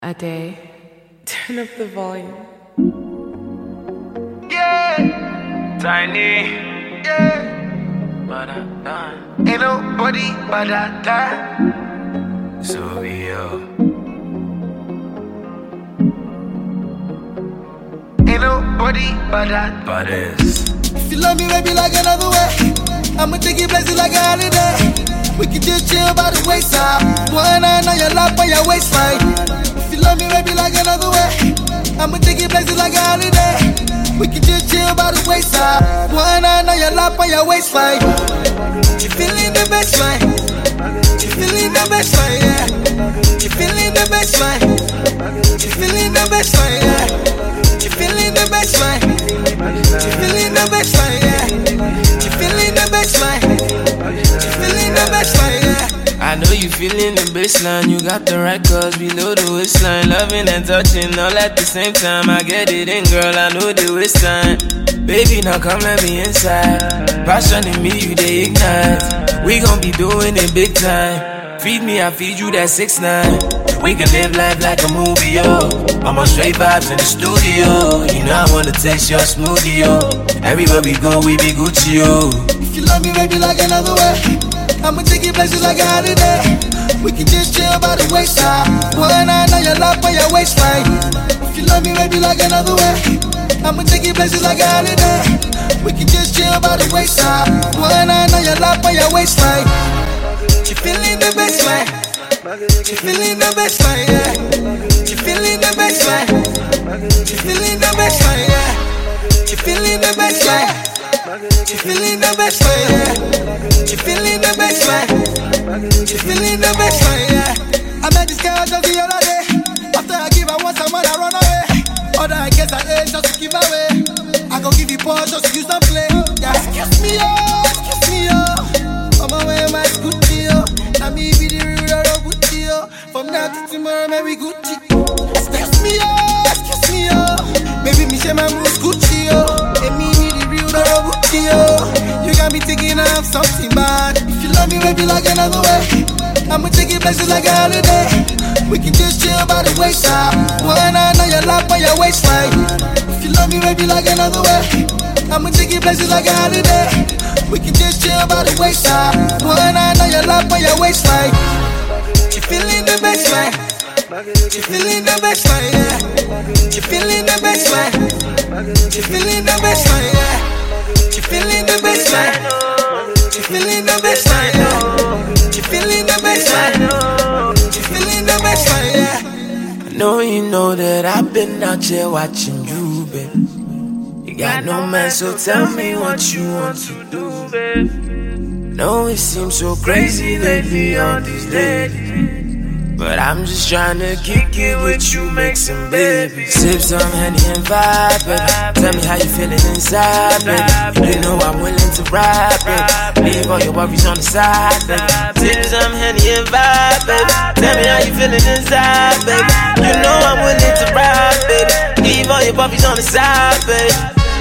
A day. Turn up the volume. Yeah, Tiny. Yeah, ain't nobody but that. So ain't nobody but that. But it's. If you love me, baby, like another way, I'ma take you places like a holiday. We can just chill by the wayside. One hand on your lap on your waistline. If you love me, baby, like another way, I'ma take you places like a holiday. We can just chill by the wayside. One hand on your lap on your waistline. You feeling the baseline? You feeling the baseline? Yeah. You feeling the baseline? You feeling the baseline? Yeah. You feeling the baseline? You feeling the baseline? Yeah. You feeling the baseline? You feeling the baseline? Yeah. I know you feeling the baseline, you got the right cause below the waistline. Loving and touching all at the same time. I get it in, girl, I know the waistline. Baby, now come let me inside. Passion in me, you they ignite. We gon' be doing it big time. Feed me, I feed you that 6ix9ine. We can live life like a movie, yo. I'm on straight vibes in the studio. You know I wanna taste your smoothie, yo. Everywhere we go, we be Gucci, yo. If you love me, baby, like another way, I'ma take you places like a holiday. We can just chill by the wayside. One hand on your lap on your waistline. If you love me, baby, like another way, I'ma take you places like a holiday. We can just chill by the wayside. One hand on your lap on your waistline. You feeling the baseline? You feeling the baseline? Yeah. You feeling the baseline? You feeling the baseline? Yeah. You feeling the baseline? You feeling the baseline? Yeah. You feeling the baseline? You feeling the baseline? Yeah. I met this girl just the other day. After I give her one time, I run away. Other I guess I ate just to give away. I gon' give you pause just to use and play. Yeah. Excuse me, oh, excuse me, oh. On my way, my Gucci, oh. Now me be the real Gucci, oh. From now to tomorrow, maybe Gucci. Excuse me, oh, excuse me, oh. Baby, me share my moves Gucci, oh. And me be the real Gucci, oh. You got me thinking of something bad. If you love me, baby, like another way, I'ma take you places like a holiday. We can just chill by the wayside. One hand on your lap on your waistline. If you love me, baby, like another way, I'ma take you places like a holiday. We can just chill by the wayside. One hand on your lap on your waistline. You feeling the baseline? You feeling the baseline? Yeah. You feeling the baseline? You feeling the baseline? Yeah. You feeling the baseline? You feeling the baseline? Yeah. You feeling the baseline? You feeling the baseline? Yeah. I know you know that I've been out here watching you, babe. You got no man, so tell me what you want to do, babe. No, it seems so crazy lately on these ladies, but I'm just trying to kick it with you, make some babies. Sip some Henny and vibe, baby. Tell me how you feeling inside, baby. You know I'm willing to ride, baby. Leave all your worries on the side, baby. Sip some Henny and vibe, baby. Tell me how you feeling inside, baby. You know I'm willing to ride, baby. Leave all your worries on the side, baby.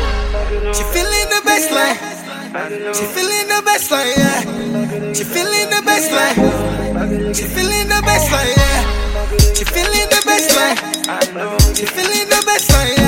She feeling the baseline. She feeling the baseline, yeah. She feeling the baseline. She feeling the baseline, yeah. She feeling the baseline. She feeling the baseline.